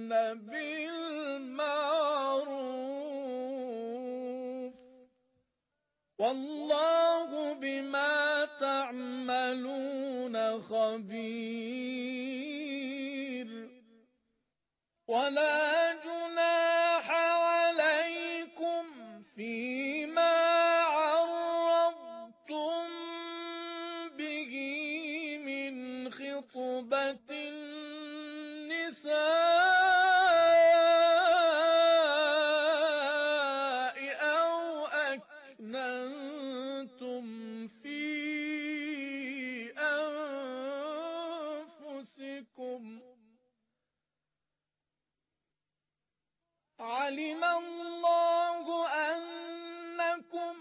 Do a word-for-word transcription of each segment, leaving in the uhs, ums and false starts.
بالمعروف والله بما تعملون خبير ولا جناح عليكم فيما عرضتم به من خطبة النساء أو أكننتم في أنفسكم علم الله أنكم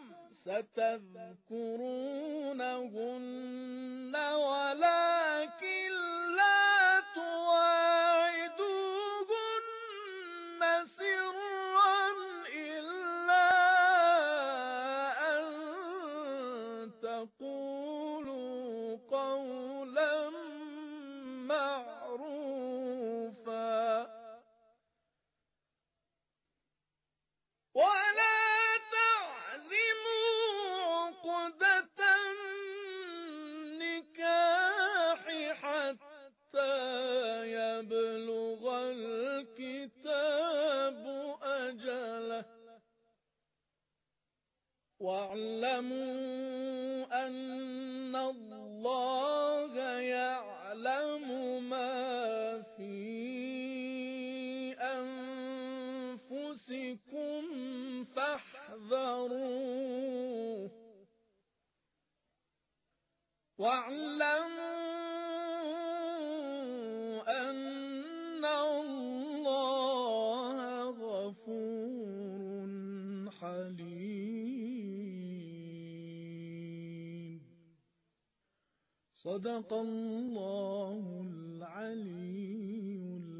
ستذكرونهن ولكن لا تواعدوهن سرا إلا أن تقولوا قولا معروفا ولا تعزموا عقدة النكاح حتى يبلغ الكتاب أجله واعلموا أن الله يعلم ما في أنفسكم فاحذروه واعلموا أن الله غفور حليم صدق الله العلي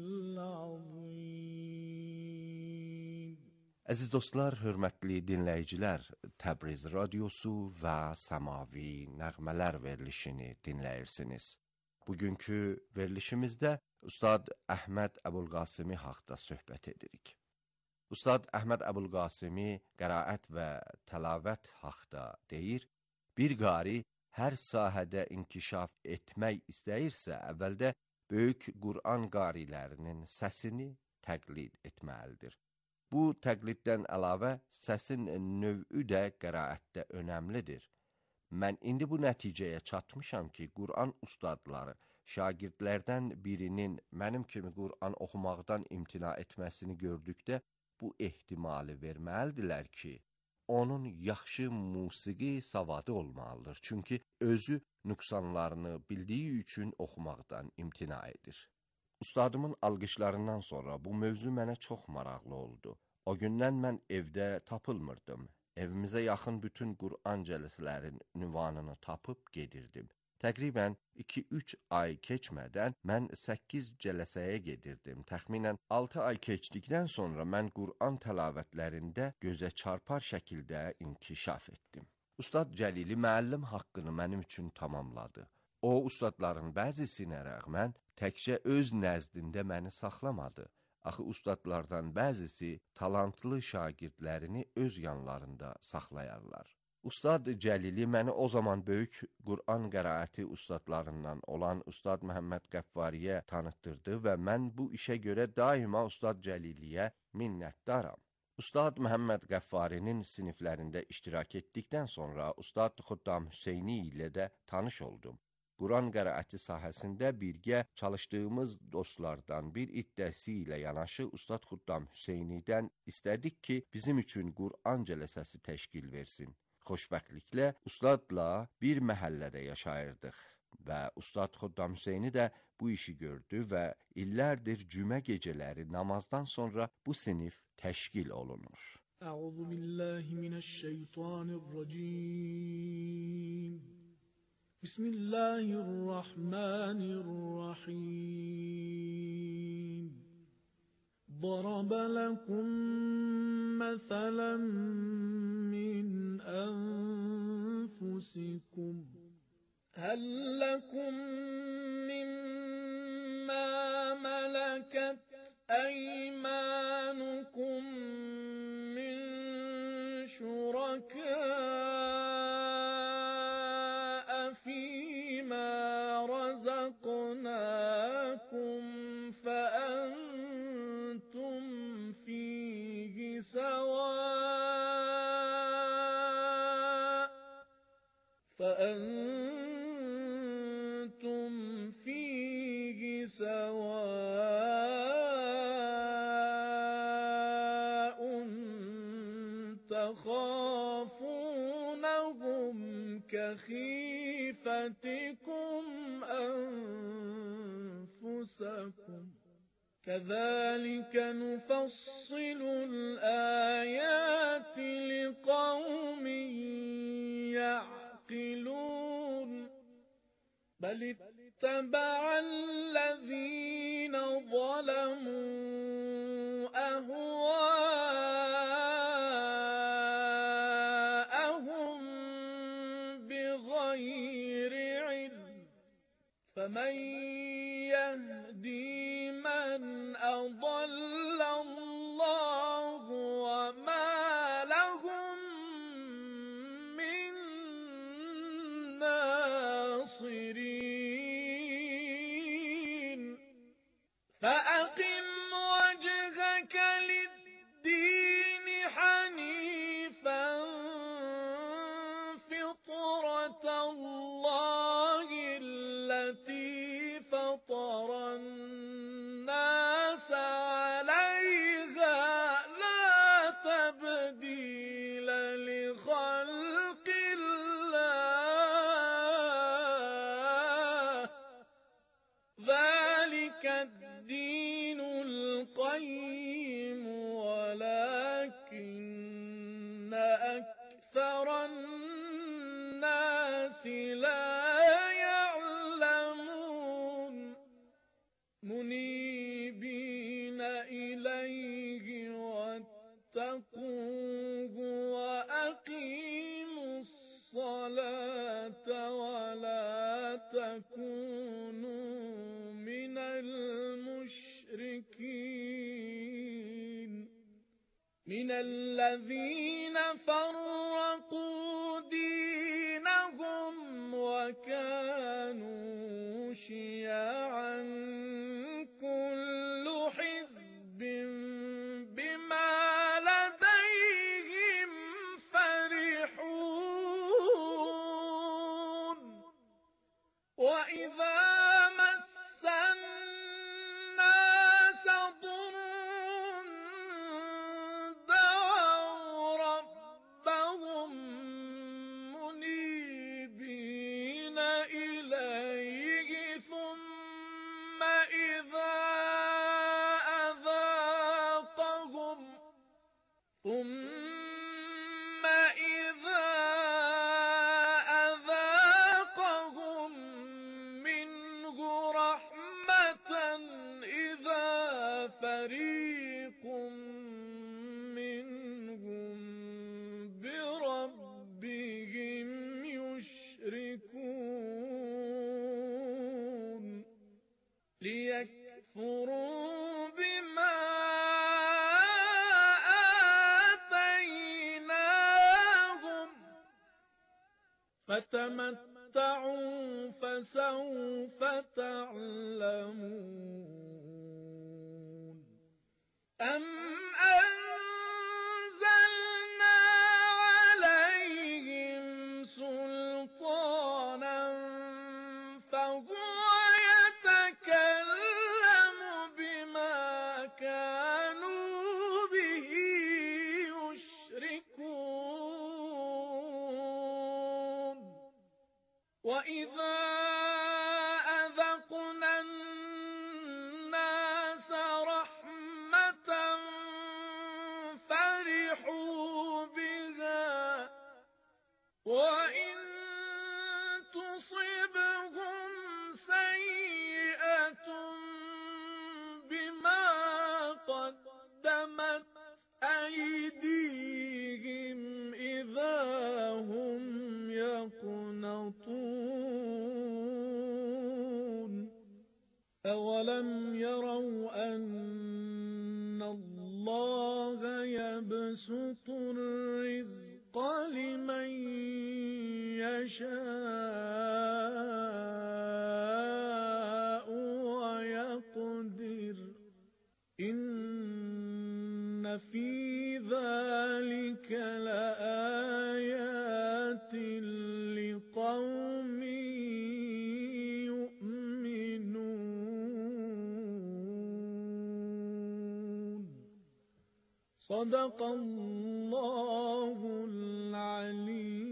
العظيم. Əziz dostlar, hörmətli dinləyicilər, Təbriz Radiosu və Səmavi Nəğmələr verilişini dinləyirsiniz. Bugünkü verilişimizdə Ustad Əhməd Əbulqasimi haqda söhbət edirik. Ustad Əhməd Əbulqasimi qiraət və təlavət haqda deyir, bir qari hər sahədə inkişaf etmək istəyirsə, əvvəldə böyük Qur'an qarilərinin səsini təqlid etməlidir. Bu təqliddən əlavə səsin növü də qiraətdə önəmlidir. Mən indi bu nəticəyə çatmışam ki, Qur'an ustadları şagirdlərdən birinin mənim kimi Qur'an oxumaqdan imtina etməsini gördükdə bu ehtimalı verməlidirlər ki, onun yaxşı musiqi savadı olmalıdır. Çünki özü nüqsanlarını bildiyi üçün oxumaqdan imtina edir. Ustadımın alqışlarından sonra bu mövzu mənə çox maraqlı oldu. O gündən mən evdə tapılmırdım. Evimizə yaxın bütün Qur'an cəlsələrin ünvanını tapıb gedirdim. Təqribən iki üç ay keçmədən mən səkkiz cələsəyə gedirdim. Təxminən altı ay keçdikdən sonra mən Qur'an təlavətlərində gözə çarpar şəkildə inkişaf etdim. Ustad Cəlili müəllim haqqını mənim üçün tamamladı. O, ustadların bəzisinə rəğmən təkcə öz nəzdində məni saxlamadı. Axı ustadlardan bəzisi talantlı şagirdlərini öz yanlarında saxlayarlar. Ustad Cəlili məni o zaman böyük Qur'an qiraəti ustadlarından olan Ustad Məhəmməd Qəffariyə tanıtdırdı və mən bu işə görə daima Ustad Cəliliyə minnətdaram. Ustad Məhəmməd Qəffarinin siniflərində iştirak etdikdən sonra Ustad Xuddam Hüseyni ilə də tanış oldum. Qur'an qiraəti sahəsində birgə çalışdığımız dostlardan bir iddəsi ilə yanaşı Ustad Xuddam Hüseynidən istədik ki, bizim üçün Qur'an cələsəsi təşkil versin. Xoşbəxtliklə ustadla bir məhəllədə yaşayırdıq və Ustad Xuddam Hüseyni də bu işi gördü və illərdir cümə gecələri namazdan sonra bu sinif təşkil olunur. Əuzu billahi minəşşeytanirracim. Bismillahirrahmanirrahim. ضرب لكم مثلا من أنفسكم هل لكم مما ملكت أيمانكم من شركاء فيما رزقناكم فأنتم فيه سواء فأنتم فيه سواء تخافونهم كخيفتكم أنفسكم كذلك نفصل الآيات لقوم يعقلون بل اتبع الذين ظلموا أهواءهم بغير علم فمن يهدي من أضل الله وما لهم من ناصرين فأقم وجهك للدين حنيفا فطرة الله التي فطر الناس عليها لا تبديل لخلق الله ذلك الدين القيم ولكن أكثر الناس لا يعلمون منيبين إليه واتقوه وأقيموا الصلاة ولا تكونوا من المشركين من الذين فرقوا دينهم وكانوا شيعا كل حزب بما لديهم فرحون وإذا مس الناس ضر دعوا ربهم منيبين إليه ثم إذا أذاقهم ثم إذا أذاقهم منه رحمة إذا فريق منهم بربهم يشركون ليكفروا بما آتيناهم فتمتعوا فسوف تعلمون أم أنزلنا عليهم سلطانا فهو يتكلم بما كانوا به يشركون وإذا أذقنا الناس رحمة فرحوا بها وإن تصبهم سيئة بما قدمت أيديهم إذا هم يقنطون يشاء ويقدر إن في ذلك لآيات لقوم يؤمنون صدق الله العلي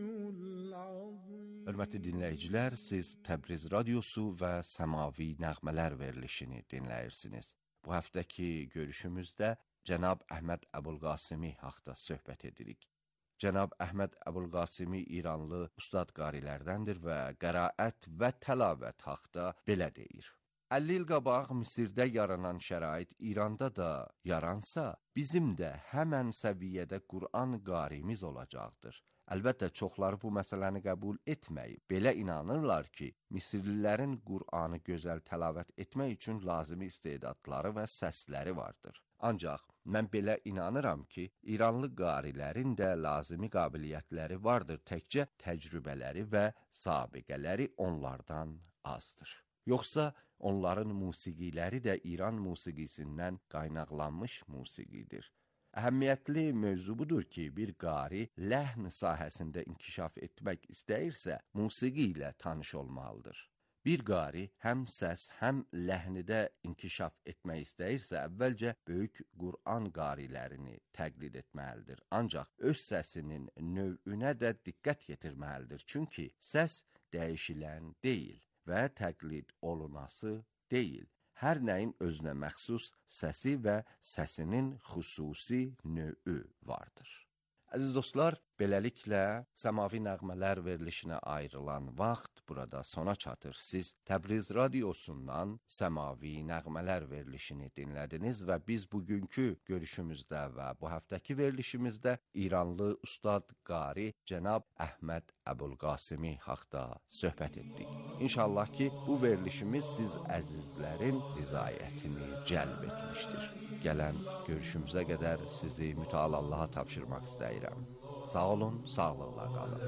العظيم. Hörmətli dinləyicilər, siz Təbriz Radiosu və Səmavi Nəğmələr verilişini dinləyirsiniz. Bu həftəki görüşümüzdə Cənab Əhməd Əbulqasimi haqda söhbət edirik. Cənab Əhməd Əbulqasimi İranlı ustad qarilərdəndir və qəraət və təlavət haqda belə deyir. əlli il qabaq Misirdə yaranan şərait İranda da yaransa, bizim də həmən səviyyədə Qur'an qarimiz olacaqdır. Əlbəttə, çoxları bu məsələni qəbul etməyib. Belə inanırlar ki, Misirlilərin Qur'anı gözəl təlavət etmək üçün lazımi istedadları və səsləri vardır. Ancaq mən belə inanıram ki, İranlı qarilərin də lazımi qabiliyyətləri vardır, təkcə təcrübələri və sabiqələri onlardan azdır. Yoxsa onların musiqiləri də İran musiqisindən qaynaqlanmış musiqidir. Əhəmiyyətli mövzu budur ki, bir qari ləhn sahəsində inkişaf etmək istəyirsə, musiqi ilə tanış olmalıdır. Bir qari həm səs, həm ləhnidə inkişaf etmək istəyirsə, əvvəlcə böyük Qur'an qarilərini təqlid etməlidir. Ancaq öz səsinin növünə də diqqət yetirməlidir. Çünki səs dəyişilən deyil və təqlid olunası deyil. Hər nəyin özünə məxsus səsi və səsinin xüsusi növü vardır. Əziz dostlar, beləliklə Səmavi Nəğmələr verilişinə ayrılan vaxt burada sona çatır. Siz Təbriz Radiosundan Səmavi Nəğmələr verilişini dinlədiniz və biz bugünkü görüşümüzdə və bu həftəki verilişimizdə İranlı ustad qari Cənab Əhməd Əbulqasimi haqda söhbət etdik. İnşallah ki, bu verilişimiz siz əzizlərin rizayətini cəlb etmişdir. Gələn görüşümüzə qədər sizi mütəal Allaha tapşırmaq istəyirəm. Sağ olun, sağlıqla qalın.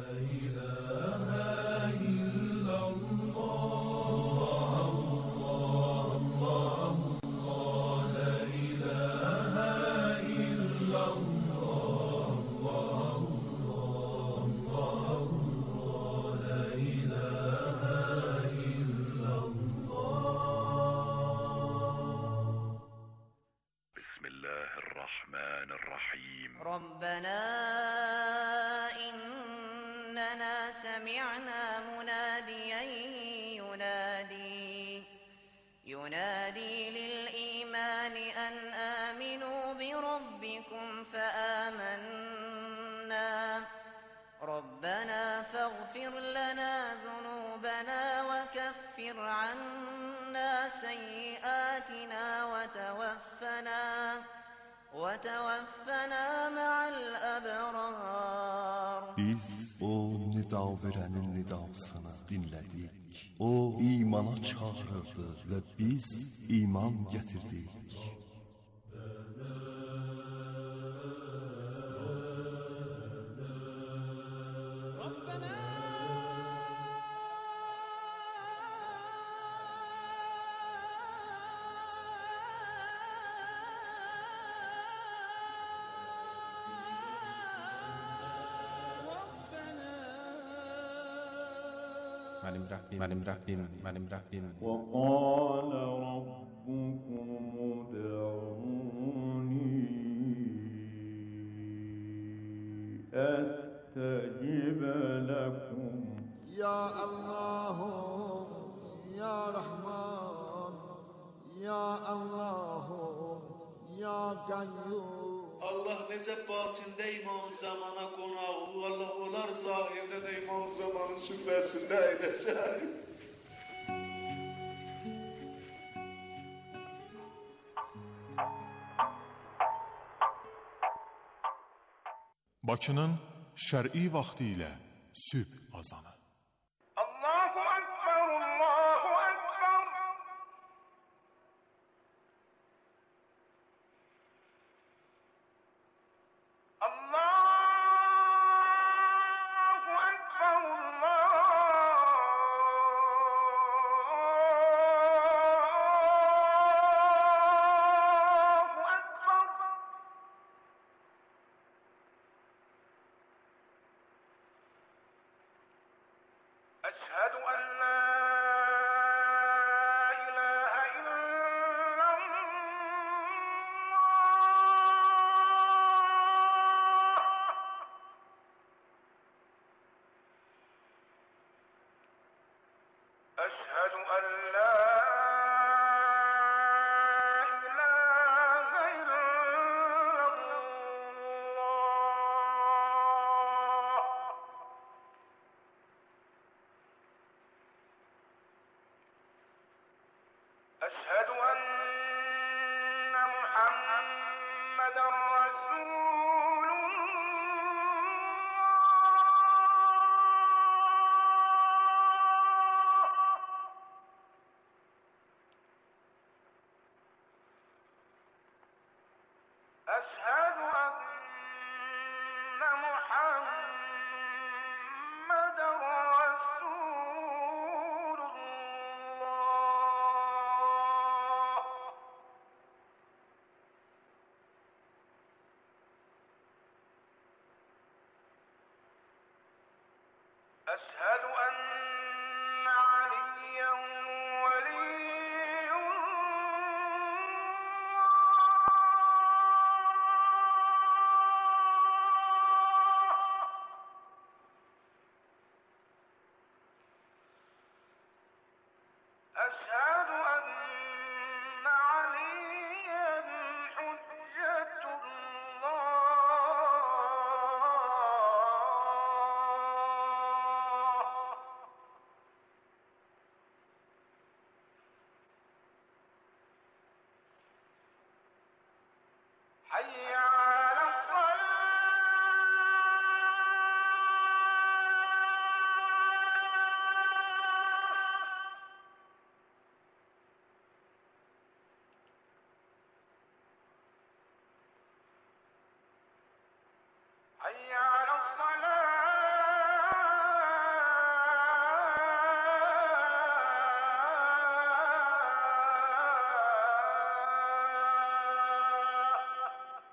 ربنا إننا سمعنا مناديا ينادي ينادي للإيمان أن آمنوا بربكم فآمنا ربنا فاغفر لنا ذنوبنا وكفر عنا سيئاتنا وتوفنا وتوفنا مع الأبرار. Biz o nida verənin nidasını dinlədik. O imana çağırırdı və biz iman gətirdik. Mənim Rəbbim, mənim Rəbbim, mənim Rəbbim. وقال ربكم ادعوني أستجب لكم يا الله يا رحمن يا الله يا قيوم. Allah necə batində İmam Zamana qonağı, Allah olar zahirdə də İmam Zamanın sübhəsində əyləşər. Bakının şər'i vaxtı ilə sübh azanı. Allahu Ekber, Allahu Ekber. Allahu Ekber, محمدا رسول الله أشهد أن محمدا رسول الله أشهد أن عليا ولي أشهد أن عليا حجة الله حي على حي على الصلاة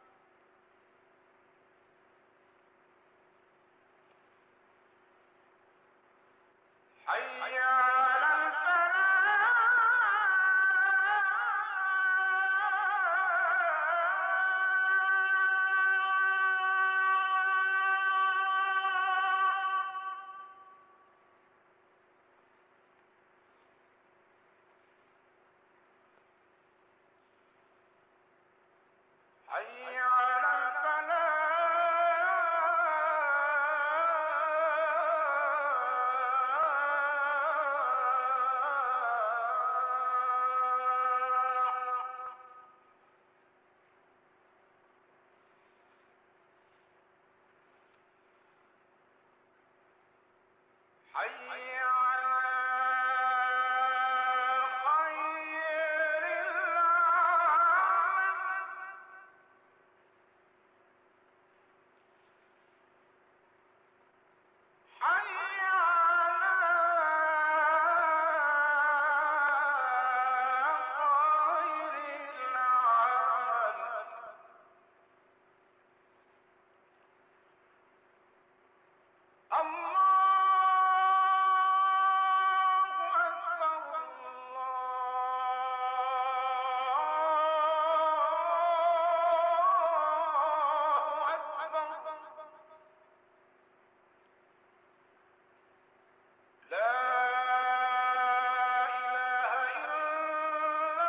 حي على حي على الفلاح حي على خير العالم حي على خير العمل الله أكبر الله أكبر لا إله إلا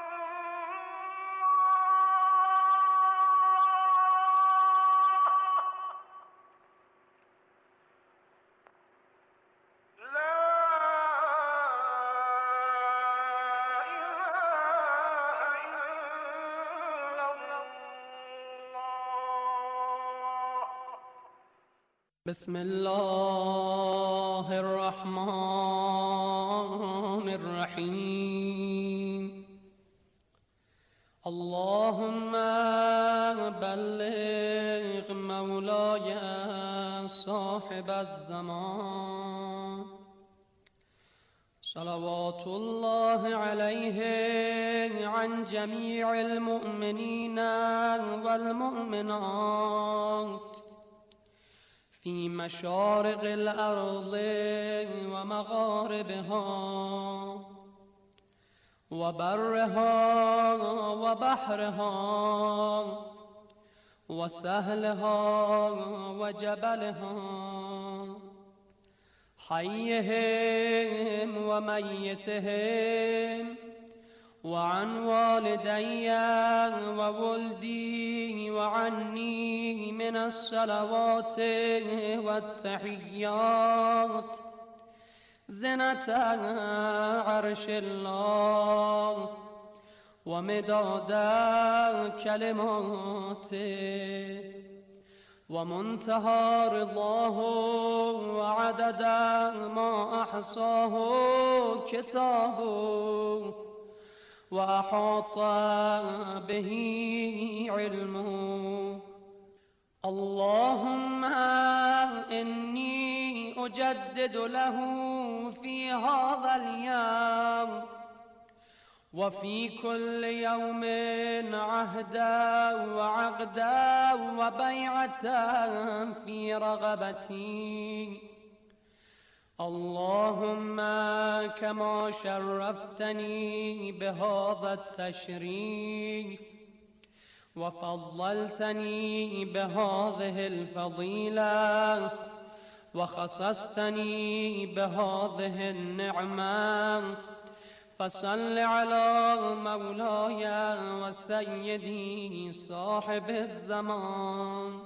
الله لا بسم الله الرحمن الرحيم اللهم بلغ مولاي صاحب الزمان صلوات الله عليه عن جميع المؤمنين والمؤمنات في مشارق الأرض ومغاربها وبرها وبحرها وسهلها وجبلها حيهم وميتهم وعن والدي وولدي وعني من الصلوات والتحيات زنة عرش الله ومداد كلماته ومنتهى رضاه وعدد ما أحصاه كتابه وأحاط به علمه. اللهم إني أجدد له في هذا اليوم وفي كل يوم عهدا وعقدا وبيعة في رغبتي. اللهم كما شرفتني بهذا التشريف وفضلتني بهذه الفضيلة وخصصتني بهذه النعمة فصل على مولاي وسيدي صاحب الزمان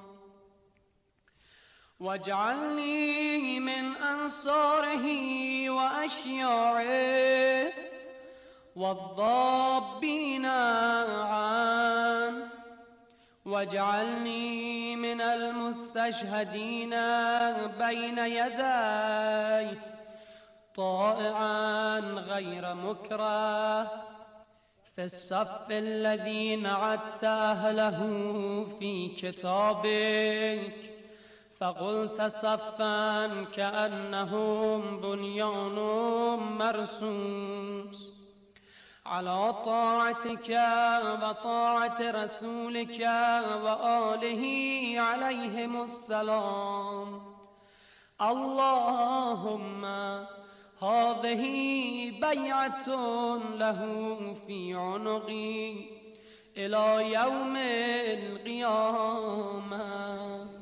واجعلني من أنصاره وأشياعه والضابين عنه واجعلني من المستشهدين بين يديه طائعا غير مكره في الصف الذي نعدت أهله في كتابك فقلت صفا كأنهم بنيان مرصوص على طاعتك وطاعة رسولك وآله عليهم السلام. اللهم هذه بيعة له في عنقي إلى يوم القيامة.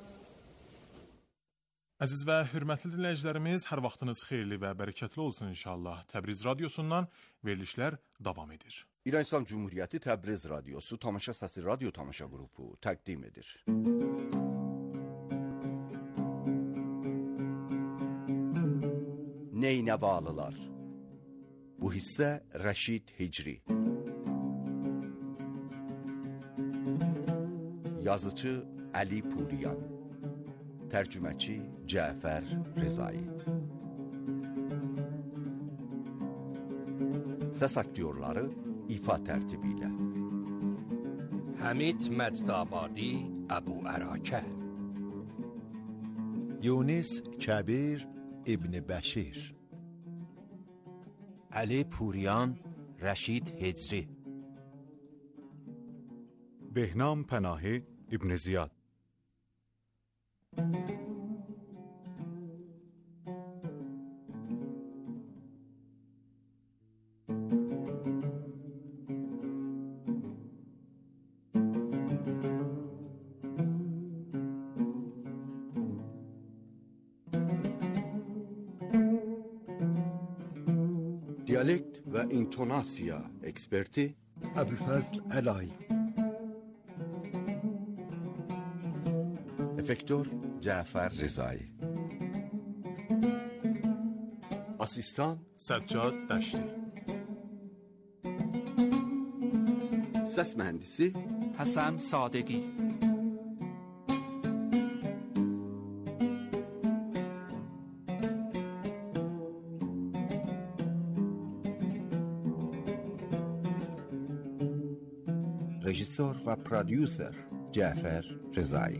Əziz və hörmətli dinləyicilərimiz, hər vaxtınız xeyirli və bərəkətli olsun inşallah. Təbriz radiosundan verilişlər davam edir. İran İslam Cumhuriyyəti Təbriz radiosu Tamaşa Səsi radyo tamaşa qrupu təqdim edir. Neynəvalılar. Bu hissə Rəşid Hicri. Yazıcı Ali Puriyan. Tərcüməçi Cəfər Rezai. Səs aktyorları ifa tərtibi ilə Həmid Məcdabadi, Əbu Ərakə, Yunis Kəbir İbn Bəşir, Ali Puriyan, Rəşid Hicri, بهنام پناهی ابن زیاد. Diyalekt və intonasiya eksperti Əbülfəzl Əlay. Efektör Cəfər Rezai. Asistan Səccad Dəşti. Səs mühəndisi Həsən Sadəqi. Rejissor və prodüser Cəfər Rezai.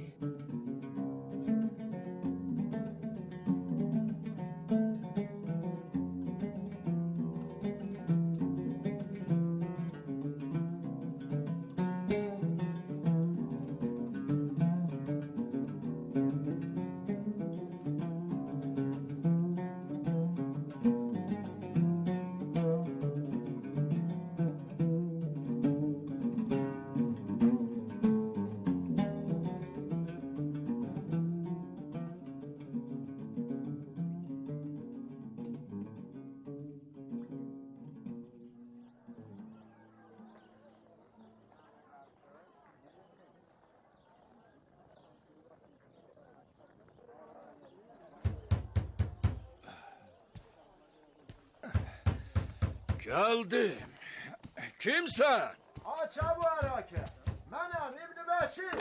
Geldim. Kimsen? Çabu Ərakə. Mənəm İbn Bəşir.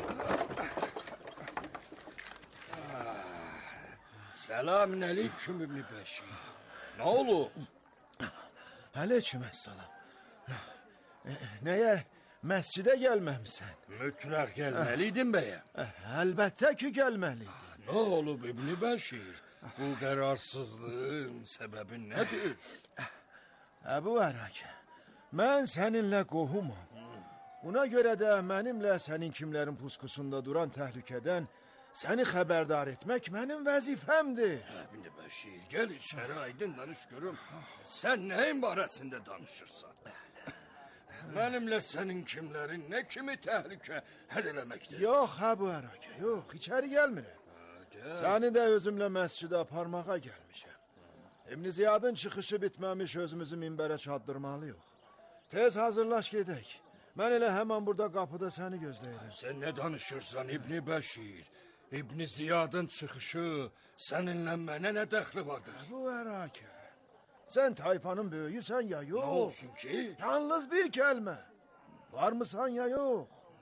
Selamün aleyküm İbn Bəşir. Ne oldu? Aleyküm əssalam. Nəyə məscidə gəlməmisən? Mütləq gəlməliydin bəyəm. Əlbəttə ki, gəlməliydin. Ne olub İbn Bəşir? Bu qərarsızlığın səbəbi nədir? Əbu Ərakə, mən səninlə qohumam. Buna görə də mənimlə sənin kimlərin puskusunda duran təhlükədən səni xəbərdar etmək mənim vəzifəmdir. İbn Bəşir, gəl içəri aydın danış görüm. Sən nəyin barəsində danışırsan? Mənimlə sənin kimlərin nə kimi təhlükə həll eləməkdir? Yox, Əbu Ərakə, yox, içəri gəlmirəm. Səni də özümlə məscidə aparmağa gəlmişəm. İbn Ziyadın çıxışı bitməmiş özümüzü minbərə çatdırmalıyıq. Tez hazırlaş gedək. Mən elə həmən burada qapıda səni gözləyirəm. Sən nə danışırsan İbn Bəşir? İbn Ziyadın çıxışı səninlə mənə nə dəxli vardır? Əbu Ərakə, sən tayfanın böyüyüsən ya yox? Nə olsun ki? Yalnız bir kəlmə. Var mısan ya yox?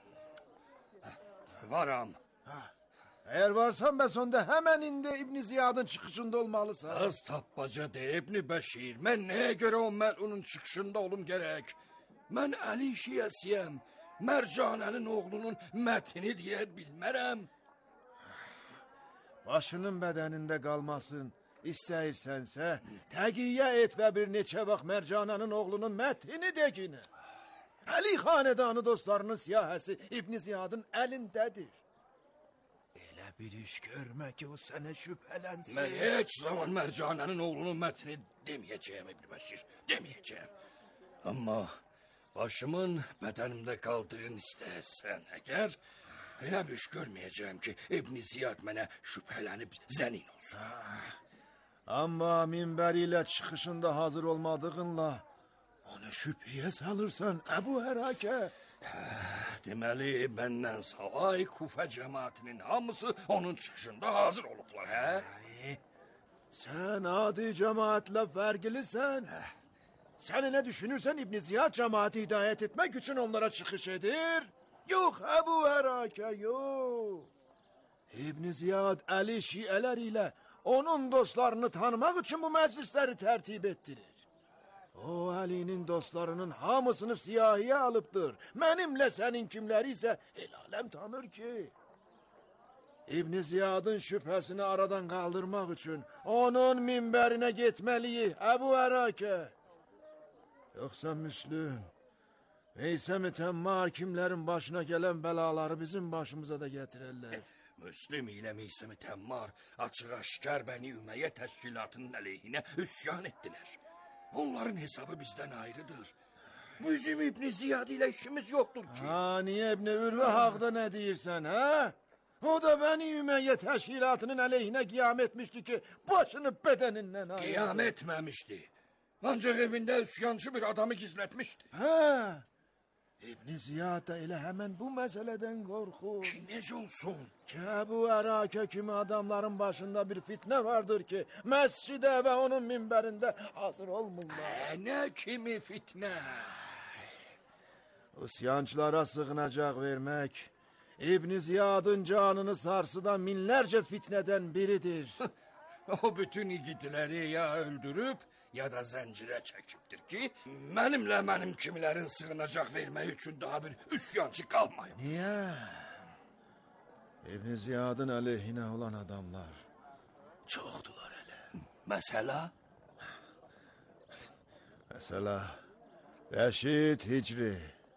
Varam. Eğer varsan bəs onda həmən indi İbn Ziyadın çıxışında olmalısan. Az tapbaca de İbn Bəşir. Mən nəyə görə o məlunun çıxışında olum gərək? Mən Əli şiyəsiyəm. Mərcanənin oğlunun mətini deyə bilmərəm. Başının bədənində qalmasın istəyirsənsə, təqiyyə et və bir neçə vaxt Mərcanənin oğlunun mətini deginə. Əli xanedanı dostlarının siyahəsi İbn Ziyadın əlindədir. Elə bir iş görmə ki, o sənə şübhələnsin. Mən heç zaman Mərcanənin oğlunun mətini deməyəcəyəm İbn Bəşir, deməyəcəyəm. Amma başımın bədənimdə qaldığını istəyirsən əgər, elə bir iş görməyəcəyəm ki, İbn Ziyad mənə şübhələnib zənin olsun. Amma minbəri ilə çıxışında hazır olmadığınla onu şübhəyə salırsan, Əbu Ərakə. Deməli, məndən savay Kufə cəmaatinin hamısı onun çıxışında hazır olublar, hə? Sən adi cəmaatla fərqlisən. Sən nə düşünürsən İbn Ziyad cəmaati hidayət etmək üçün onlara çıxış edir? Yox, Əbu Ərakə, yox. İbn Ziyad Əli şiələr ilə onun dostlarını tanımaq üçün bu məclisləri tərtib etdirir. O Əlinin dostlarının hamısını siyahiyə alıbdır. Mənimlə sənin kimləri isə el aləm tanır ki. İbn Ziyadın şübhəsini aradan qaldırmaq üçün onun minbərinə getməliyik, Əbu Ərakə. Yoxsa Müslüm, Veysəm-i Təmmar kimlərin başına gələn bəlaları bizim başımıza da gətirərlər. Müslüm ilə Veysəm-i Təmmar açıq-aşkar Bəni Ümeyyə təşkilatının əleyhinə üsyan etdilər. Onların hesabı bizdən ayrıdır. Bizim İbn Ziyad ilə işimiz yoxdur ki. Ha, niyə İbn Ürvə haqda nə deyirsən, hə? O da Bəni Ümeyyə təşkilatının əleyhinə qiyam etmişdi ki, başını bədənindən ayrıldı. Qiyam etməmişdi. Ancaq evində üsyancı bir adamı gizlətmişdi. Hə, İbn Ziyad da elə həmən bu məsələdən qorxur. Ki, necə olsun? Ki, Əbu Ərakə kimi adamların başında bir fitnə vardır ki, məscidə və onun minbərində hazır olmurlar. Hə, nə kimi fitnə? Üsyancılara sığınacaq vermək, İbn Ziyadın canını sarsıdan minlərcə fitnədən biridir. O bütün igidləri ya öldürüb, ya da zəncirə çəkibdir ki, mənimlə mənim kimilərin sığınacaq vermək üçün daha bir üsyancı qalmayıb. Niyə? İbn Ziyadın əleyhinə olan adamlar çoxdular elə. Məsələ? Məsələ, Rəşid Hicri.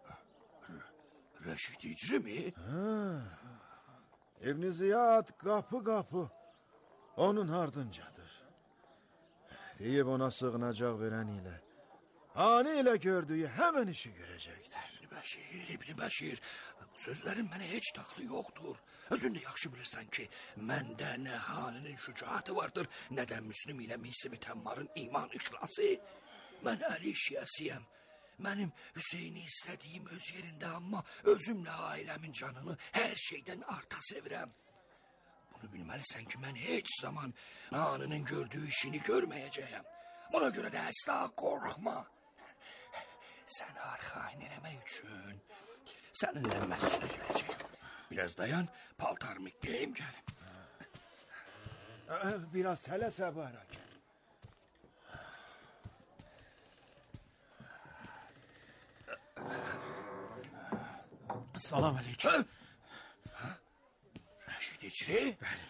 Rəşid Hicri mi? Hə. İbn Ziyad qapı-qapı onun ardıncadır. Deyib ona sığınacaq verən ilə, ani ilə gördüyü həmən işi görəcəkdir. İbn Bəşir, İbn Bəşir, bu sözlərin mənə heç daxlı yoxdur. Özün də yaxşı bilirsən ki, məndə nə haninin şücaatı vardır, nə də Müslüm ilə Veysəm-i Təmmarın iman ixlası. Mən Əli şiyəsiyəm. Mənim Hüseyni istədiyim öz yerində, amma özümlə ailəmin canını hər şeydən arta sevirəm. Bunu bilməlisən ki, mən heç zaman nanının gördüyü işini görməyəcəyəm. Buna görə də əsla qorxma. Sən arxain eləmək üçün Səninlə məscidə gələcəyəm. Biraz dayan, paltarımı geyim gəlim. Biraz tələs Əbu Ərəkə. Salam aleyküm. Rəşid Hicri? Bəli.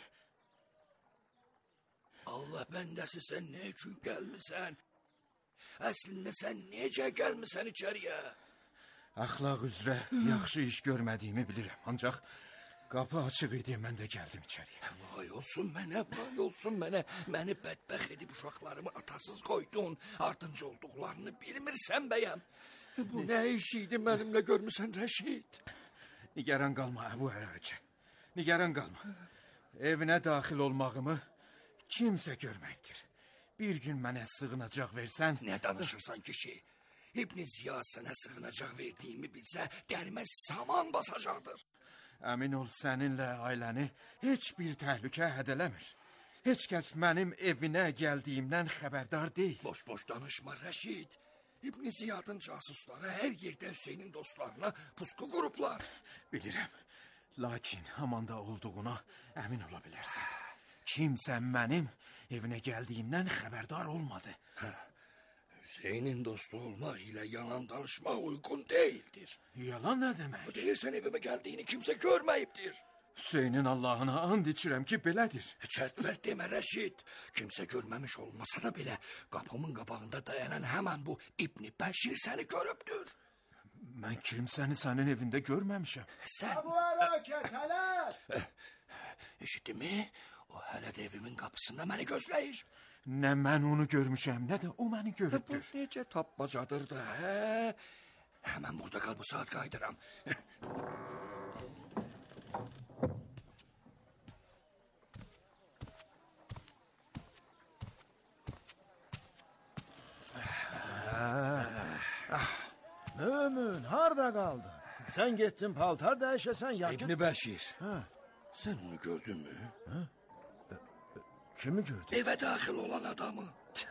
Allah bəndəsi, sən nə üçün gəlmisən? Əslində sən necə gəlmisən içəriyə? Əxlaq üzrə yaxşı iş görmədiyimi bilirəm. Ancaq qapı açıq idi, mən də gəldim içəriyə. Vay olsun mənə, vay olsun mənə. Məni bədbəxt edib uşaqlarımı atasız qoydun. Ardınca olduqlarını bilmirsən bəyəm. Bu nə iş idi mənimlə görmüsən Rəşid? Nigaran qalma Əbu Ərəkə. Nigaran qalma. Evinə daxil olmağımı kimsə görməkdir. Bir gün mənə sığınacaq versən... Nə danışırsan kişi? İbn Ziyad sənə sığınacaq verdiyimi bilsə, dərimə saman basacaqdır. Əmin ol, səninlə ailəni heç bir təhlükə hədələmir. Heç kəs mənim evinə gəldiyimdən xəbərdar deyil. Boş-boş danışma Rəşid. İbn Ziyadın casusları hər yerdə Hüseynin dostlarına pusqu qurublar. Bilirəm, lakin hamanda olduğuna əmin ola bilərsən. Kimsə mənim evinə gəldiyimdən xəbərdar olmadı. Hə, Hüseynin dostu olmaq ilə yalan danışmaq uyğun deyildir. Yalan nə demək? Bu deyirsən evimə gəldiyini kimsə görməyibdir. Hüseynin Allahına and içirəm ki, belədir. Çərtbər demə Rəşid. Kimsə görməmiş olmasa da belə qapımın qabağında dayanan həmən bu İbn Bəşir səni görübdür. Mən kimsəni sənin evində görməmişəm. Sən... Əbu Ərəkə, tələs! Eşitdin mi? O hələ də evimin qapısında məni gözləyir. Nə mən onu görmüşəm, nə də o məni görübdür. Bu necə tapmacadır da, hə? Həmən burada qal, bu saat qaydıram. Mömin, harda qaldın? Sən getdin paltar dəyişəsən ya... İbn Bəşir, sən onu gördün mü? Kimi gördün? Evə daxil olan adamı.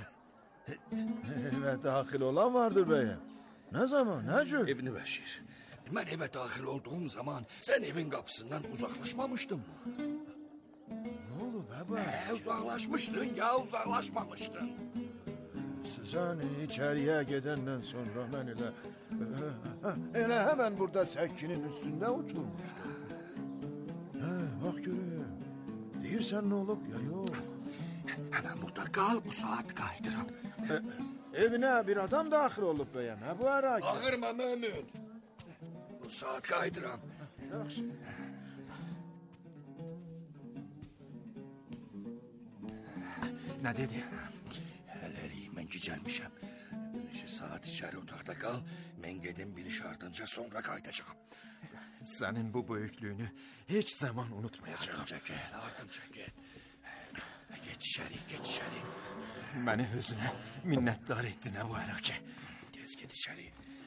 Evə daxil olan vardır bəyəm. Nə zaman, nə cür? İbn Bəşir, mən evə daxil olduğum zaman sən evin qapısından uzaqlaşmamışdın mı? Nə olub, Əbu? Nə, uzaqlaşmışdın ya, uzaqlaşmamışdın. Sən içəriyə gedəndən sonra mən elə... Elə həmən burada səkkinin üstündə oturmuşdum. Hə, bax görüm. Deyirsən nə olub ya, yox. Həmən burada qal, bu saat qaydıram. Evinə bir adam daxil olub bəyəm, Əbu Ərəkə. Bağırma Mömin. Bu saat qaydıram. Yaxşı. Nə dedi? Hələlik mən gicəlmişəm. Bir saat içəri otaqda qal, mən gedim bir iş ardınca sonra qayıdacağam. Sənin bu böyüklüyünü heç zaman unutmayacağım. Ardınca gəl, ardınca gəl. Geç içəri, geç içəri. Məni özünə minnətdar etdin Əbu Ərəkə. Tez get içəri.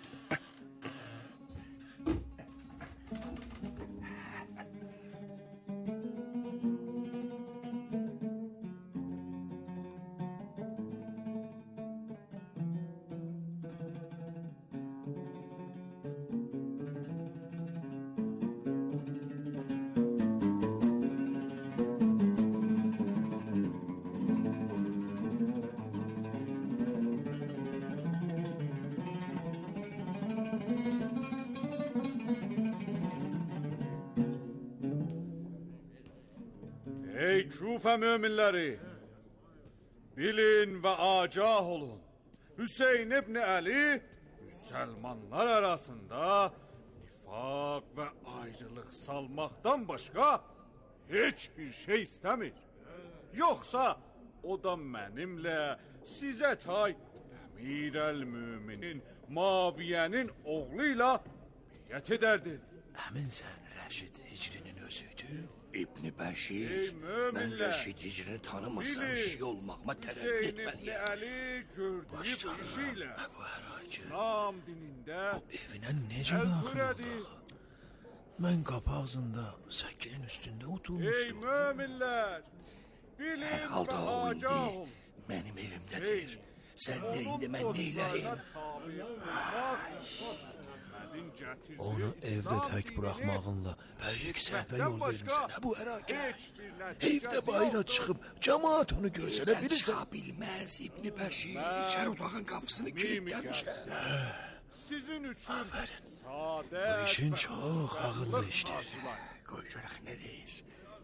Ey Küfə möminləri, bilin və agah olun. Hüseyn ibn Əli müsəlmanlar arasında nifaq və ayrılıq salmaqdan başqa heç bir şey istəmir. Yoxsa o da mənimlə sizə tay Əmirəl-Müminin Maviyənin oğluyla biyyət edərdi. Əminsən Rəşid Hicrinin özüydü? İbn Bəşir, mən Rəşid Hicrini tanımasam şey olmağıma tərəddüd etməliyəm. Hüseyn ibn Əli gördüyü bu işi ilə İslam dinində o evinə necə daxil oldu? Mən qapı ağzında səkkinin üstündə oturmuşdum. Ey möminlər, bilin və agah olun. Mənim evimdədir. Sən də indi mən neyləyim? Onu evdə tək buraxmağınla böyük səhvə yol vermisən, Əbu Ərəkə. Evdə bayıra çıxıb, cəmaat onu görsə də bilirsən. Çıxa bilməz İbn Bəşir, içəri otağın qapısını kilitləmişəm. Sizin üçün sadə... Bu işin çox ağıllı işdir. Qoy görək nə deyir.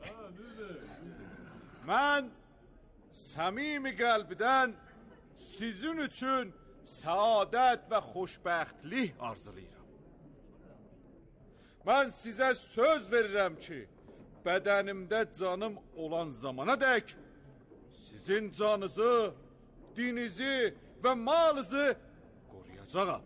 Mən səmimi qəlbdən sizin üçün səadət və xoşbəxtlik arzulayıram. Mən sizə söz verirəm ki, bədənimdə canım olan zamana dək sizin canınızı, dinizi və malınızı qoruyacağam.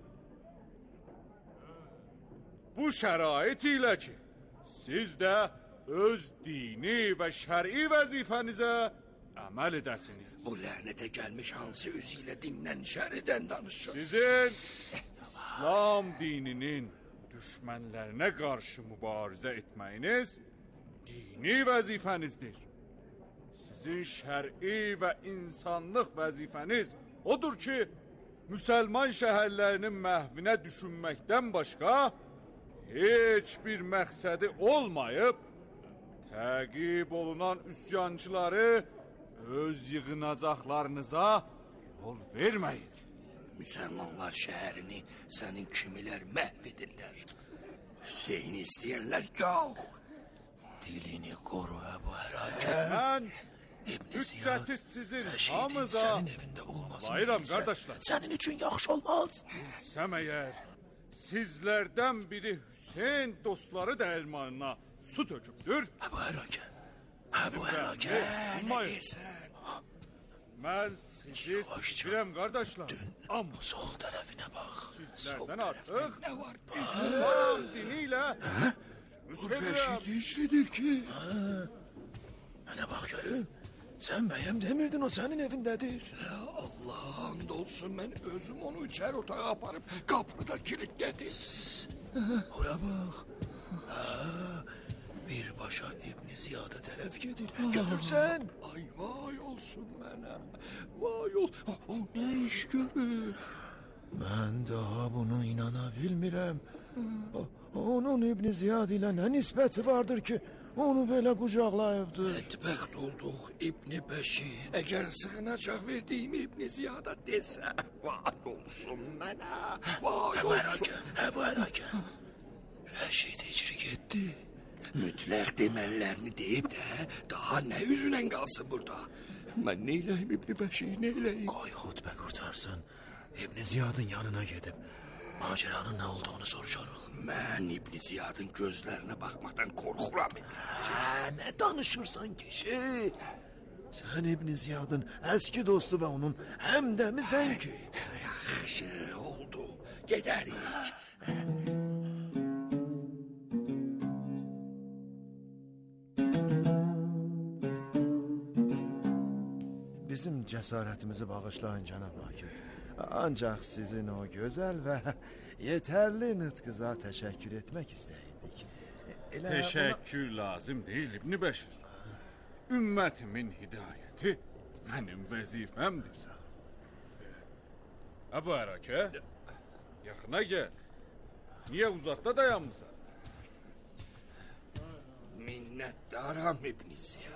Bu şərait ilə ki, siz də öz dini və şəri vəzifənizə əməl edəsiniz. Bu lənətə gəlmiş hansı üzü ilə dindən şəridən danışır? Sizin İslam dininin düşmənlərinə qarşı mübarizə etməyiniz dini vəzifənizdir. Sizin şəri və insanlıq vəzifəniz odur ki, müsəlman şəhərlərinin məhvinə düşünməkdən başqa heç bir məqsədi olmayıb, təqib olunan üsyançıları öz yığınacaqlarınıza yol verməyin. Müsəlmanlar şəhərini sənin kimilər məhv edirlər. Hüseyni istəyərlər yox. Dilini qoru Əbu Ərəkə. Mən hüccəti sizin hamıza bayram qardaşlar. Sənin üçün yaxşı olmaz. Bilsəm əgər sizlərdən biri Hüseyn dostları dəyirmanına su tökübdür. Əbu Ərəkə. Əbu Ərəkə. Nə deyirsən? Mən sizi istəyirəm qardaşlar. Amma sol tərəfinə bax. Sizlərdən artıq İslam dini ilə Bu Rəşid işidir ki. Mənə bax görüm. Sən bəyəm demirdin o sənin evindədir. Allah'a and olsun, mən özüm onu içəri otağa aparıb qapını da kilitlədim. Ora bax. Birbaşa İbn Ziyada tərəf gedir. Görürsən? Ay vay olsun mənə. Vay ol. O nə iş görür? Mən daha bunu inana bilmirəm. Onun İbn Ziyad ilə nə nisbəti vardır ki, onu belə qucaqlayıbdır? Bədbəxt olduq İbn Bəşir. Əgər sığınacaq verdiyim İbn Ziyada desə, vay olsun mənə. Vay olsun. Əbu Ərəkə. Rəşid Hicri getdi. Mütləq deməlilərini deyib də, daha nə üzünə qalsın burada? Mən neyləyim İbn Bəşir, neyləyim? Qoy xutbə qurtarsın. İbn Ziyadın yanına gedib macəranın nə olduğunu soruşarıq. Mən İbn Ziyadın gözlərinə baxmaqdan qorxuram. Hə, nə danışırsan kişi? Sən İbn Ziyadın əski dostu və onun həmdəmisən ki. Yaxşı oldu, gedərik. Bizim cəsarətimizi bağışlayın cənab hakim. Ancaq sizin o gözəl və yetərli nıtqıza təşəkkür etmək istəyirdik. Elə təşəkkür ona... lazım deyil İbn Bəşir. Ümmətimin hidayəti mənim vəzifəmdir. Əbu Ərəkə, yaxına gəl. Niyə uzaqda dayanmısan? Minnətdaram İbn Ziyad.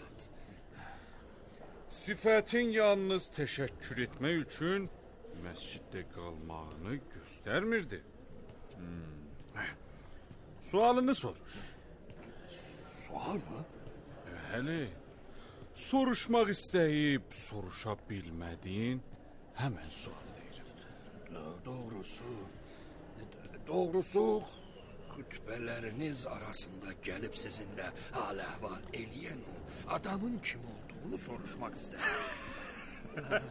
Sifətin yalnız təşəkkür etmək üçün məsciddə qalmağını göstərmirdi. Hmm. Sualını soruş. Sual mı? Bəli. Soruşmaq istəyib, soruşa bilmədiyin həmən sual deyirəm. Doğrusu, doğrusu xütbələriniz arasında gəlib sizinlə hal-əhval eləyən o adamın kim olduğunu soruşmaq istəyirəm.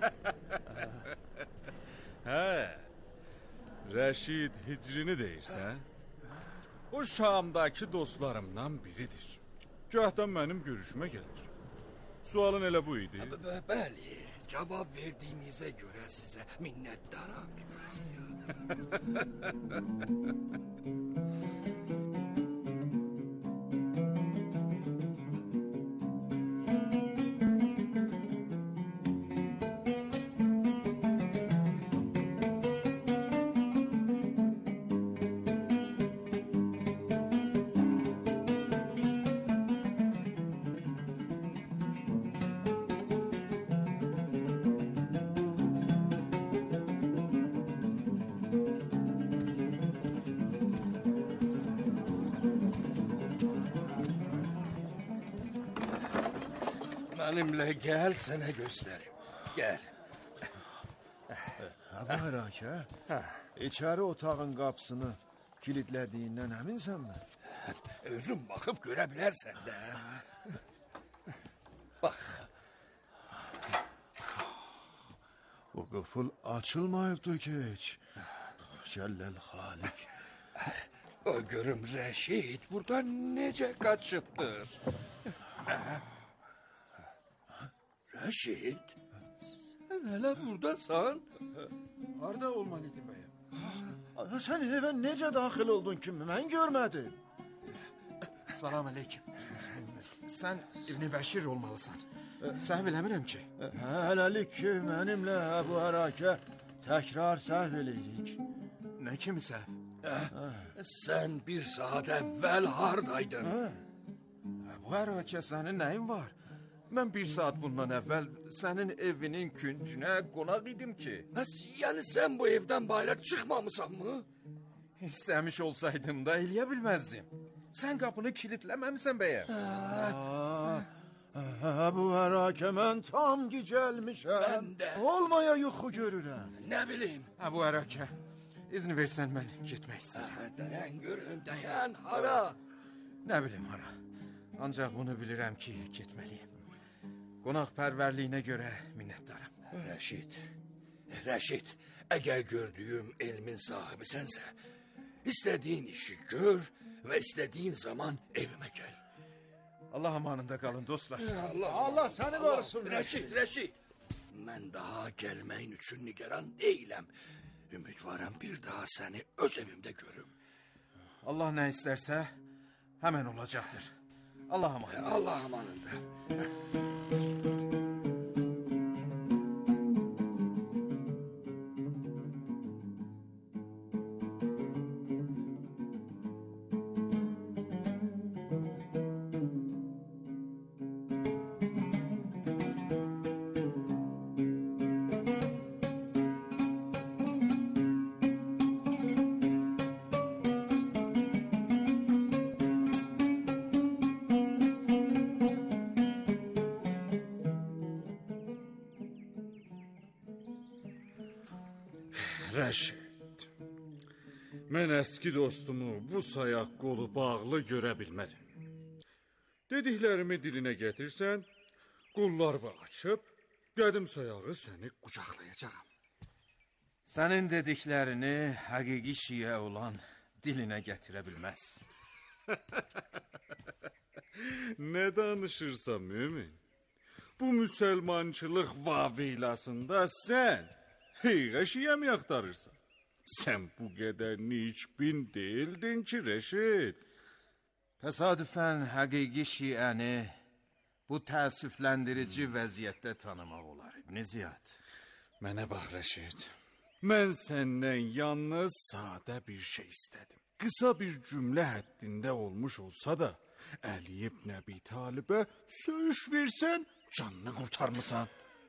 Hə, Rəşid Hicrini deyirsən? O Şamdakı dostlarımdan biridir. Gahdan mənim görüşümə gəlir. Sualın elə bu idi? Bəli, cavab verdiyinizə görə sizə minnətdaram. Benimle gel, sana göstereyim. Gel. Əbu Hərəkə, içəri otağın qapısını kilitlədiyindən əminsənmi? Özün baxıb görə bilərsən də. Bax. O qıfıl açılmayıbdır ki heç. Cəlləl Xalik. O görüm Rəşid buradan necə qaçıbdır. Rəşid, sən hələ buradasan? Harada olmalıydın bəyəm? Sən evə necə daxil oldun ki, mən görmədim. Salam aleyküm. Sən İbn Bəşir olmalısan. Səhv eləmirəm ki. Hələlik ki, mənimlə Əbu Hərəkə təkrar səhv eləyirik. Nə kimi səhv? Sən bir saat əvvəl hardaydın? Əbu Hərəkə, sənin nəyin var? Mən bir saat bundan əvvəl sənin evinin küncünə qonaq idim ki. Yəni sən bu evdən bayra çıxmamısan mı? İstəmiş olsaydım da eləyə bilməzdim. Sən qapını kilitləməmisən bəyəm. Əbu Hərəkə, mən tam gicəlmişəm. Mən də. Olmaya yuxu görürəm. Nə bilim. Əbu Hərəkə, izin versən mən getmək istəyirəm. Dayan görün, dayan, hara? Nə bilim hara. Ancaq bunu bilirəm ki, getməliyim. Qonaqpərvərliyinə görə minnətdaram. Rəşid, Rəşid, əgər gördüyüm elmin sahibisənsə, istədiyin işi gör və istədiyin zaman evimə gəl. Allah amanında qalın dostlar. Allah, Allah səni qorusun. Rəşid, Rəşid, mən daha gəlməyin üçün nigaran deyiləm. Ümidvaram bir daha səni öz evimdə görüm. Allah nə istərsə, həmən olacaqdır. Allah amanında. Allah amanında. Rəşid, mən əski dostumu bu sayaq qolu bağlı görə bilmədim. Dediklərimi dilinə getirsən, qollarımı açıb, qədim sayağı səni qucaqlayacağam. Sənin dediklərini həqiqi şiə olan dilinə gətirə bilməz. Nə danışırsan mümin? Bu müsəlmançılıq vavilasında sən heyğə şiə mi axtarırsan? Sən bu qədər niçbin deyildin ki, Rəşid. Təsadüfən həqiqi şiəni bu təəssüfləndirici vəziyyətdə tanımaq olar, İbn Ziyad. Mənə bax, Rəşid. Mən səndən yalnız sadə bir şey istədim. Qısa bir cümlə həddində olmuş olsa da, Əli ibn Əbi Talibə söyüş versən, canını qurtarmısan.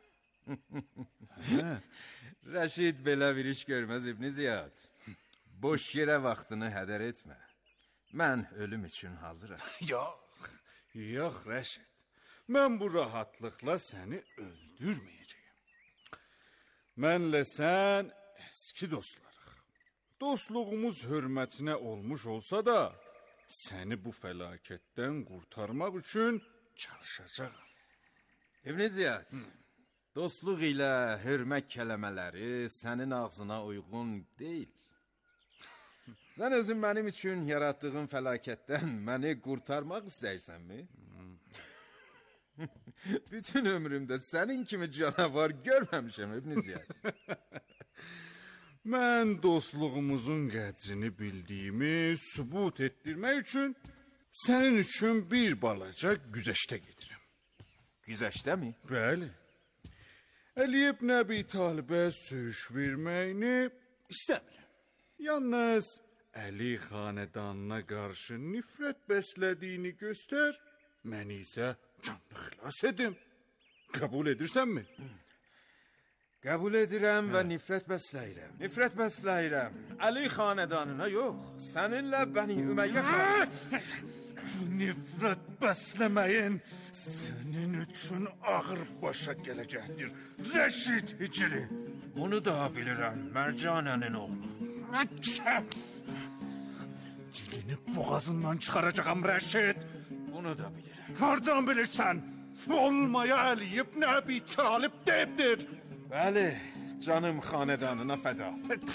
Hə? Rəşid belə bir iş görməz İbn Ziyad. Boş yerə vaxtını hədər etmə. Mən ölüm üçün hazıram. Yox, yox Rəşid. Mən bu rahatlıqla səni öldürməyəcəyim. Mənlə sən əski dostlarıq. Dostluğumuz hörmətinə olmuş olsa da, səni bu fəlakətdən qurtarmaq üçün çalışacağım. İbn Ziyad, Hı. dostluq ilə hörmət kələmələri sənin ağzına uyğun deyil. Sən özün mənim üçün yaratdığın fəlakətdən məni qurtarmaq istəyirsənmi? Bütün ömrümdə sənin kimi canavar görməmişəm, İbn Ziyad. Mən dostluğumuzun qədrini bildiyimi sübut etdirmək üçün sənin üçün bir balaca güzəştə gedirəm. Güzəştə mi? Bəli. Əli ibn Əbi Talibə söyüş verməyini istəmirəm. Yalnız Əli xanədanına qarşı nifrət bəslədiyini göstər, məni isə canlı xilas edim. Qəbul edirsənmi? Qəbul edirəm və nifrət bəsləyirəm. Nifrət bəsləyirəm. Əli xanədanına yox, səninlə Bəni Ümeyyə xanədanına. Nifrət bəsləməyin sənin üçün ağır başa gələcəkdir. Rəşid Hicri. Bunu da bilirəm, Mərcanənin oğlu. Dilini boğazından çıxaracağam Rəşid. Bunu da bilirəm. Hardan bilirsən? Olmaya Əli ibn Əbi Talib deyibdir. Bəli, canım xanedanına fəda.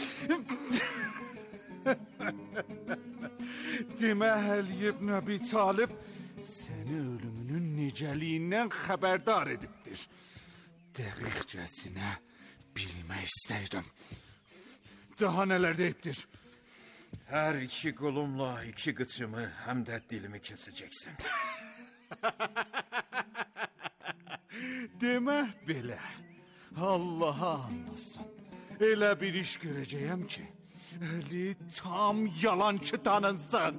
Demə Əli ibn Əbi Talib səni ölümünün necəliyindən xəbərdar edibdir. Dəqiqcəsinə bilmək istəyirəm. Daha nələr deyibdir? Hər iki qolumla iki qıçımı, həm də dilimi kəsəcəksən. Demə belə. Allaha and olsun. Elə bir iş görəcəyəm ki, Əli tam yalançı tanınsın.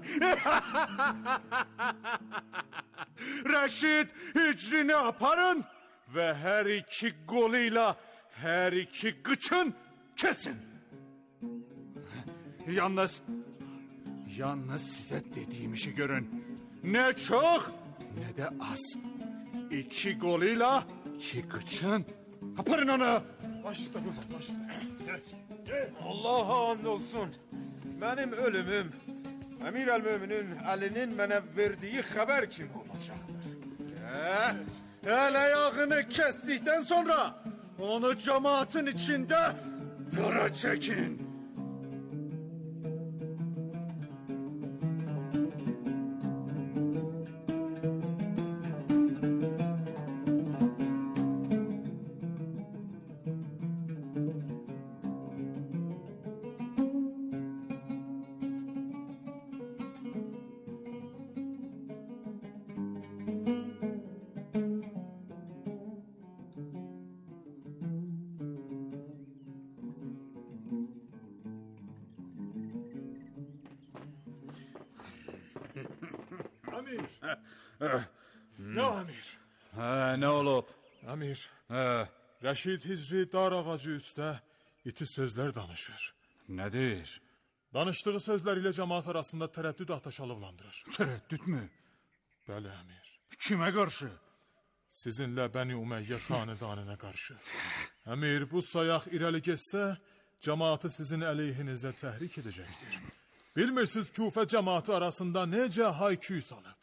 Rəşid Hicrini aparın və hər iki qoluyla hər iki qıçın kesin. Yalnız, yalnız sizə dediyim işi görün. Nə çox, nə də az. İki qoluyla iki qıçın. Aparın onu. Başüstə, başüstə. Allaha and olsun. Mənim ölümüm Əmir əl-Möminin Əlinin mənə verdiyi xəbər kimi olacaqdır. Əl ayağını kəsdikdən sonra onu cəmaatın içində dara çəkin. Əmir. Nə Əmir? Hə, nə olub? Əmir. Hə. Rəşid Hicri dar ağacı üstə iti sözlər danışır. Nə deyir? Danışdığı sözlər ilə cəmaat arasında tərəddüd ateş alovlandırır. Tərəddüd mü? Bəli, Əmir. Kimə qarşı? Sizinlə Bəni Umeyyə xanedanına qarşı. Əmir, bu sayaq irəli getsə, cəmaatı sizin əleyhinizə təhrik edəcəkdir. Bilmirsiniz Küfə cəmaatı arasında necə hay-küy salıb.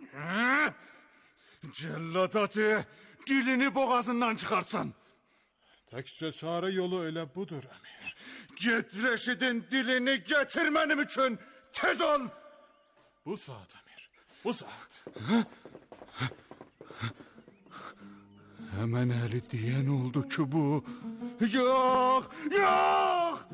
Cəlladatı dilini boğazından çıxartsın. Təkcə çarə yolu elə budur, Əmir. Get Rəşidin dilini gətir mənim üçün. Tez ol. Bu saat, Əmir. Bu saat. Həmən Əli deyən oldu ki bu. Yox, yox.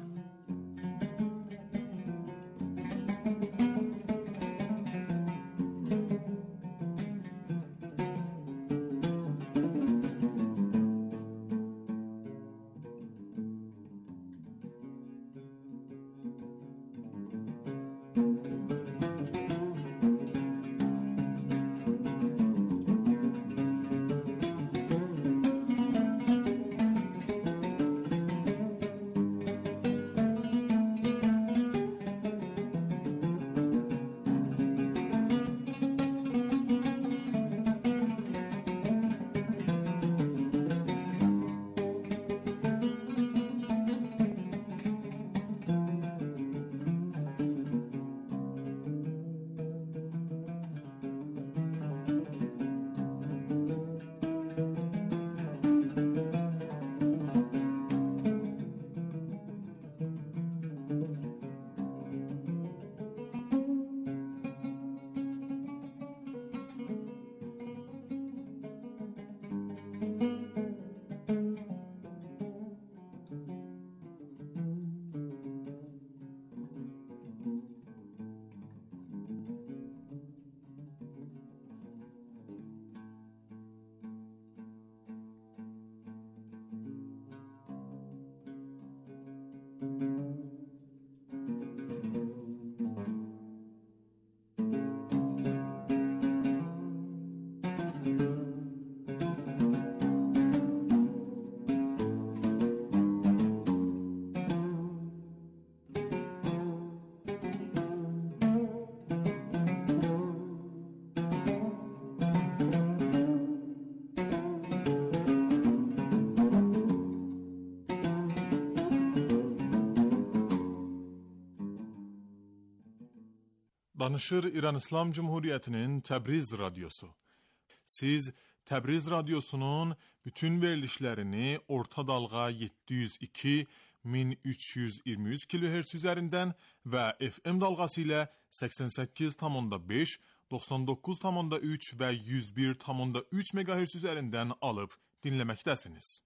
Danışır İran İslam Cumhuriyeti'nin Təbriz Radyosu. Siz Təbriz Radyosu'nun bütün verilişlerini orta dalga yedi yüz iki bin üç yüz iyirmi üç kilohertz üzerinden ve F M dalgası ile seksen sekiz nokta beş, doksan dokuz nokta üç ve yüz bir nokta üç megahertz üzerinden alıp dinlemektesiniz.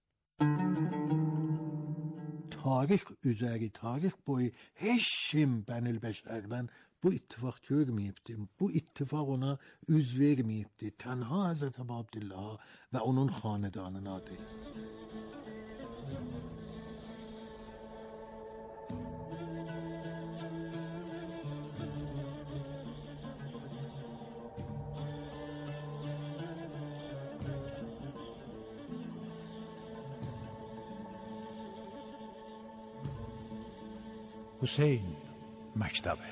Tarih üzeri, tarih boyu hiç kim benil beşerden bu ittifak görmeyipti. Bu ittifak ona üz vermeyipti. Tenha Hazreti Abdullah ve onun hanedanına değil. Hüseyin Məktabi.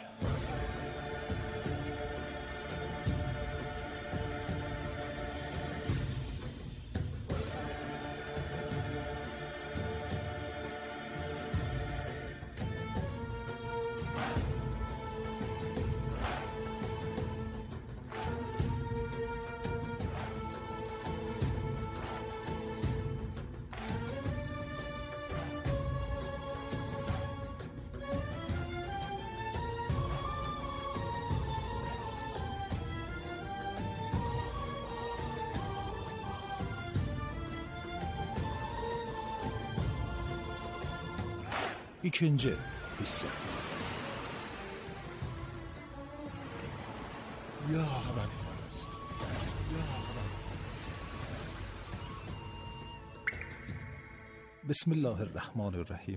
İkinci hisse. Ya Rabbi. Ya Rabbi. Bismillahirrahmanirrahim.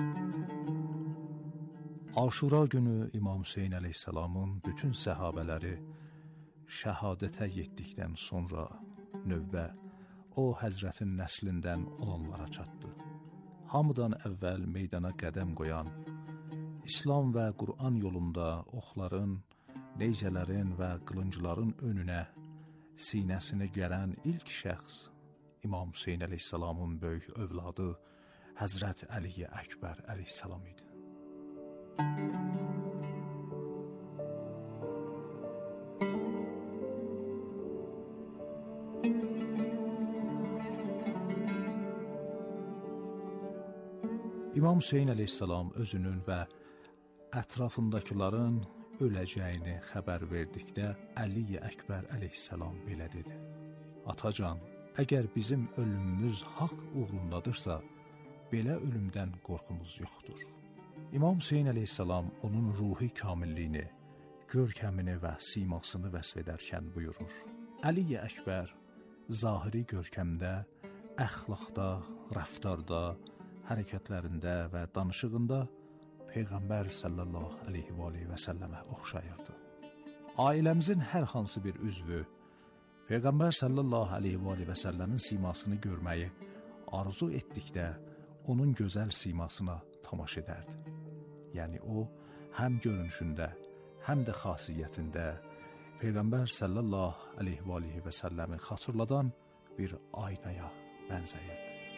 Aşura günü İmam Hüseyin Aleyhisselam'ın bütün səhabələri şəhadətə yetdikdən sonra növbə o Həzrətin nəslindən olanlara çatdı. Hamıdan əvvəl meydana qədəm qoyan, İslam və Qur'an yolunda oxların, neyzələrin və qılıncların önünə sinəsini gərən ilk şəxs İmam Hüseyin Aleyhisselam'ın böyük övladı Həzrət Əli Əkbər Aleyhisselam idi. İmam Hüseyin Aleyhisselam özünün və ətrafındakıların öləcəyini xəbər verdikdə Əli Əkbər Aleyhisselam belə dedi: Atacan, əgər bizim ölümümüz haqq uğrundadırsa, belə ölümdən qorxumuz yoxdur. İmam Hüseyin Aleyhisselam onun ruhi kamilliyini, görkəmini və simasını vəsf edərkən buyurur: Əli Əkbər zahiri görkəmdə, əxlaqda, rəftarda, hərəkətlərində və danışığında Peyğəmbər sallallahu aleyhi və aleyhi və səlləmə oxşayırdı. Ailəmizin hər hansı bir üzvü Peyğəmbər sallallahu aleyhi və aleyhi və səlləmin simasını görməyi arzu etdikdə onun gözəl simasına tamaşa edərdi. Yəni o, həm görünüşündə, həm də xasiyyətində Peyğəmbər sallallahu aleyhi və aleyhi və səlləmi xatırladan bir aynaya bənzəyirdi.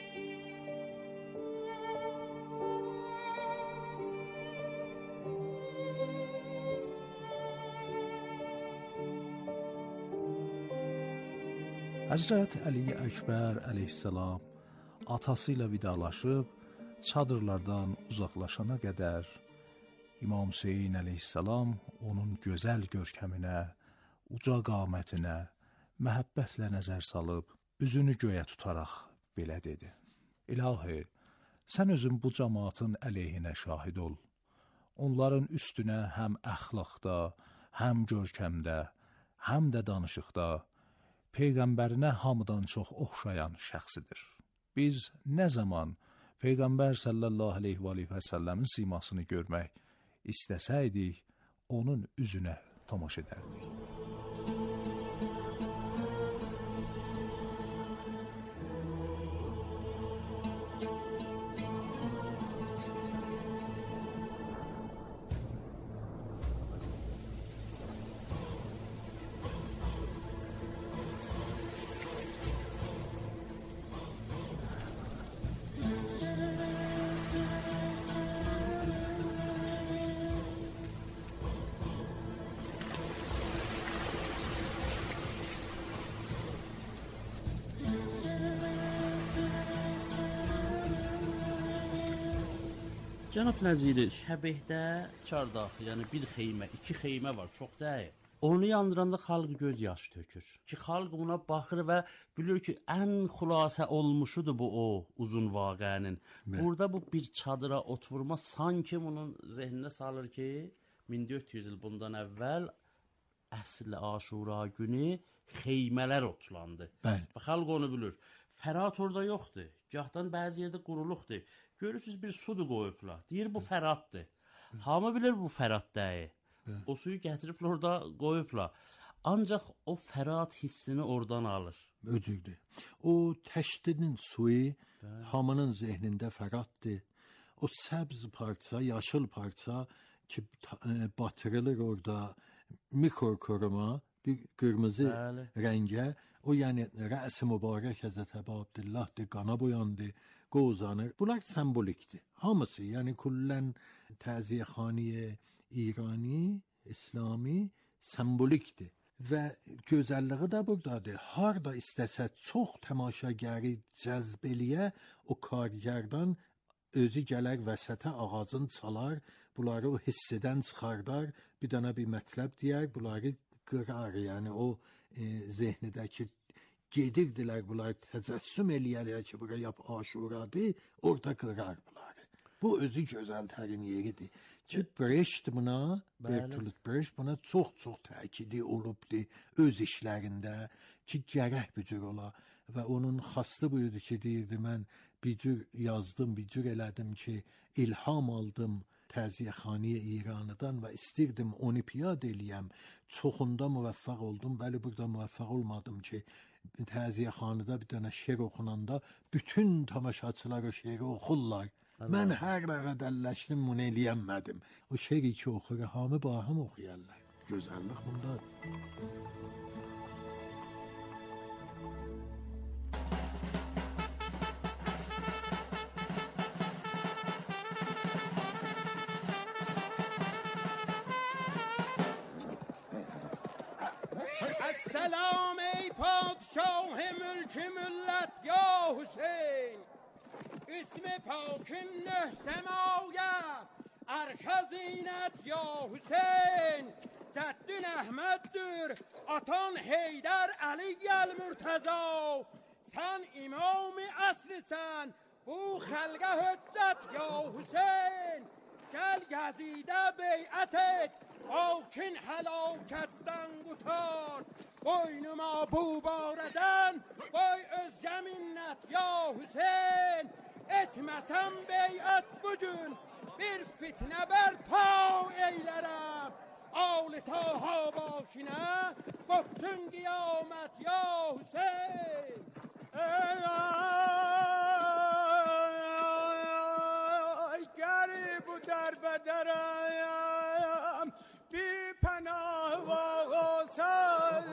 Həzrət Əli Əkbər Aleyhisselam atası ilə vidalaşıb çadırlardan uzaqlaşana qədər İmam Hüseyin Aleyhisselam onun gözəl görkəminə, uca qamətinə məhəbbətlə nəzər salıb, üzünü göyə tutaraq belə dedi: İlahi, sən özün bu cəmaatın əleyhinə şahid ol. Onların üstünə həm əxlaqda, həm görkəmdə, həm də danışıqda Peyğəmbərinə hamıdan çox oxşayan şəxsidir. Biz nə zaman Peyğəmbər sallallahu aleyhi və aleyhi və səlləmin simasını görmək istəsəydik, onun üzünə tamaşa edərdik. Cənab nəziri, Şəbehdə çardaq, yəni bir xeymə, iki xeymə var, çox deyil. Onu yandıranda xalq göz yaşı tökür. Ki xalq buna baxır və bilir ki, ən xülasə olmuşudur bu o uzun vaqənin. Burada bu bir çadıra ot vurma sanki bunun zehninə salır ki, min dörd yüz il bundan əvvəl əsl Aşura günü xeymələr otlandı. Bəli. Və xalq onu bilir. Fərat orada yoxdur. Gahdan bəzi yerdə quruluqdur. Görürsünüz bir sudur qoyublar. Deyir bu fəratdır. Hamı bilir bu fərat deyil. O suyu gətiriblər orada qoyublar. Ancaq o fərat hissini oradan alır. Öcürdür. O təşdidin suyu Bəli. Hamının zehnində fəratdır. O səbz parça, yaşıl parça ki batırılır orada mikro koruma, bir kırmızı Bəli. Rəngə. O yəni rəs-i mübarək Həzrət Əbu Abdillahdır, qana boyandı, qozanır. Bunlar sembolikdir. Hamısı, yəni kullən təziyyəxaniyə İrani, İslami sembolikdir. Və gözəlliyi də buradadır. Harda istəsə çox təmaşagəri cəzb eləyə, o kargərdan özü gələr vəsətə ağacın çalar, bunları o hissidən çıxardar, bir dənə bir mətləb deyər, bunları qırar, yəni o e, zehnidəki gedirdilər bunlar təcəssüm eləyərlər ki, bura yap Aşuradır, orada qırar bunları. Bu özü gözəl tərin yeridir. Ki Brecht buna, Bertolt Brecht buna çox-çox təkidi olubdur öz işlərində ki, gərək bir cür ola. Və onun xastı buyurdu ki, deyirdi, mən bir cür yazdım, bir cür elədim ki, ilham aldım təziyyəxaniyə İranıdan və istirdim olimpiyad eləyəm. Çoxunda müvəffəq oldum, bəli burada müvəffəq olmadım ki, təziyyəxanıda bir dənə şeir oxunanda bütün tamaşaçılar o şeiri oxurlar. Allah. Mən hər rəqəd əlləşdim, bunu eləyəmədim. O şeiri ki oxur, hamı bahım oxuyarlar. Gözəllik bundadır. Selam ey padşah mülk millet ya Hüseyin. İsmi pakın nöh semaya arşa zinet ya Hüseyin. Ceddin Ahmet'dir atan Heydər Aliyyəl Mürtəza. Sen imam-ı aslisən bu xalqa hüccət ya Hüseyin. Gel Yazid'e beyat et Akin helaketdən qutar. Boynuma bu barədən Boy özgə minnət ya Hüseyin. Etməsəm beyat bugün Bir fitnə bərpa eylərəm. Ağlı taha başına Qoptun qiyamət ya Hüseyin.